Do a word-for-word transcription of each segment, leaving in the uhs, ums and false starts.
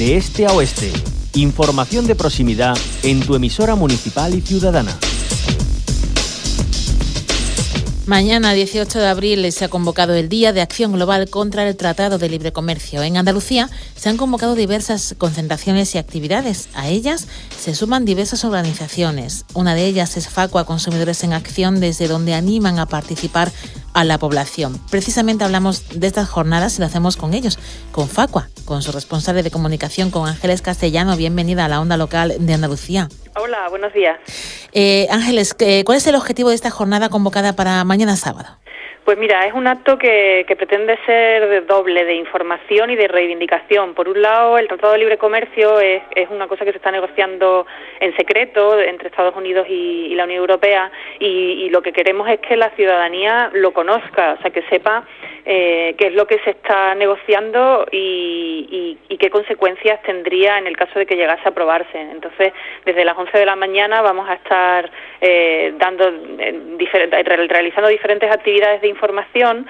de este a oeste. Información de proximidad en tu emisora municipal y ciudadana. Mañana, dieciocho de abril, se ha convocado el Día de Acción Global contra el Tratado de Libre Comercio. En Andalucía se han convocado diversas concentraciones y actividades. A ellas se suman diversas organizaciones. Una de ellas es Facua Consumidores en Acción, desde donde animan a participar a la población. Precisamente hablamos de estas jornadas y lo hacemos con ellos, con Facua, con su responsable de comunicación, con Ángeles Castellano. Bienvenida a la Onda Local de Andalucía. Hola, buenos días. Eh, Ángeles, ¿cuál es el objetivo de esta jornada convocada para mañana sábado? Pues mira, es un acto que, que pretende ser de doble, de información y de reivindicación. Por un lado, el Tratado de Libre Comercio es, es una cosa que se está negociando en secreto entre Estados Unidos y, y la Unión Europea, y, y lo que queremos es que la ciudadanía lo conozca, o sea, que sepa eh, qué es lo que se está negociando y, y, y qué consecuencias tendría en el caso de que llegase a aprobarse. Entonces, desde las once de la mañana vamos a estar eh, dando eh, difer- realizando diferentes actividades de información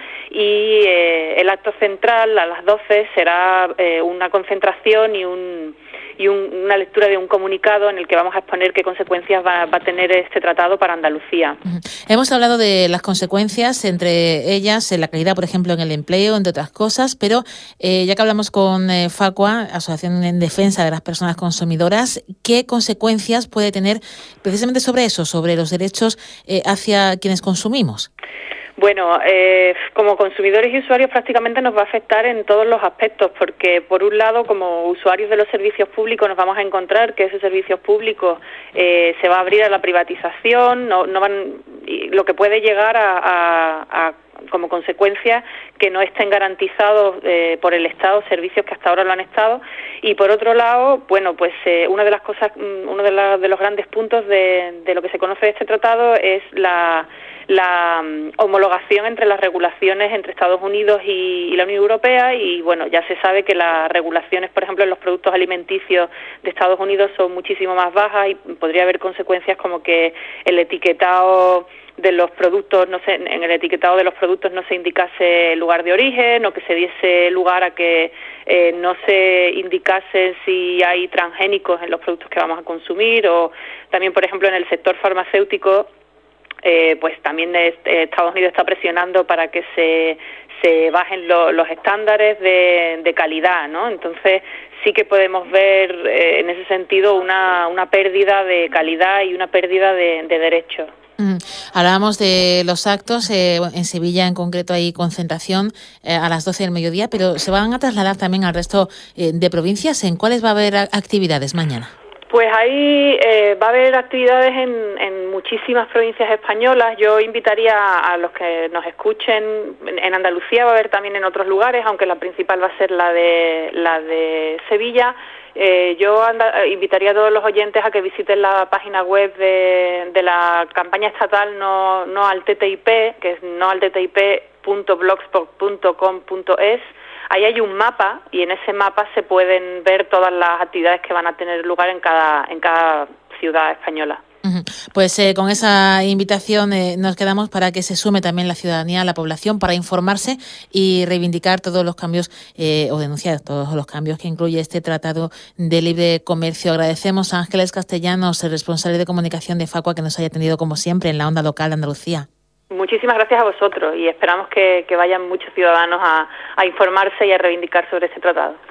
y eh, el acto central a las doce será eh, una concentración y un y un, una lectura de un comunicado en el que vamos a exponer qué consecuencias va, va a tener este tratado para Andalucía. Uh-huh. Hemos hablado de las consecuencias, entre ellas en la calidad, por ejemplo, en el empleo, entre otras cosas, pero eh, ya que hablamos con eh, Facua, Asociación en Defensa de las Personas Consumidoras, ¿qué consecuencias puede tener precisamente sobre eso, sobre los derechos eh, hacia quienes consumimos? Bueno, eh, como consumidores y usuarios prácticamente nos va a afectar en todos los aspectos, porque por un lado, como usuarios de los servicios públicos, nos vamos a encontrar que esos servicios públicos eh, se va a abrir a la privatización, no, no van, lo que puede llegar a, a, a como consecuencia que no estén garantizados eh, por el Estado servicios que hasta ahora lo han estado. Y por otro lado, bueno, pues eh, una de las cosas, uno de, la, de los grandes puntos de, de lo que se conoce de este tratado es la la um, homologación entre las regulaciones entre Estados Unidos y, y la Unión Europea, y bueno, ya se sabe que las regulaciones, por ejemplo, en los productos alimenticios de Estados Unidos son muchísimo más bajas y podría haber consecuencias como que el etiquetado de los productos, no sé, en el etiquetado de los productos no se indicase el lugar de origen, o que se diese lugar a que eh, no se indicase si hay transgénicos en los productos que vamos a consumir, o también, por ejemplo, en el sector farmacéutico, eh, pues también eh, Estados Unidos está presionando para que se se bajen lo, los estándares de, de calidad, ¿no? Entonces sí que podemos ver eh, en ese sentido una una pérdida de calidad y una pérdida de, de derechos. Mm. Hablábamos de los actos, eh, en Sevilla en concreto hay concentración eh, a las doce del mediodía, pero se van a trasladar también al resto eh, de provincias. ¿En cuáles va a haber actividades mañana? Pues ahí eh, va a haber actividades en, en muchísimas provincias españolas. Yo invitaría a los que nos escuchen, en Andalucía va a haber también en otros lugares, aunque la principal va a ser la de la de Sevilla. Eh, yo anda, invitaría a todos los oyentes a que visiten la página web de, de la campaña estatal no, no al T T I P, que es no al T T I P punto blogspot punto com punto es. Ahí hay un mapa y en ese mapa se pueden ver todas las actividades que van a tener lugar en cada en cada ciudad española. Uh-huh. Pues eh, con esa invitación eh, nos quedamos para que se sume también la ciudadanía, la población, para informarse y reivindicar todos los cambios eh, o denunciar todos los cambios que incluye este Tratado de Libre Comercio. Agradecemos a Ángeles Castellanos, el responsable de comunicación de Facua, que nos haya atendido como siempre en la Onda Local de Andalucía. Muchísimas gracias a vosotros y esperamos que, que vayan muchos ciudadanos a, a informarse y a reivindicar sobre este tratado.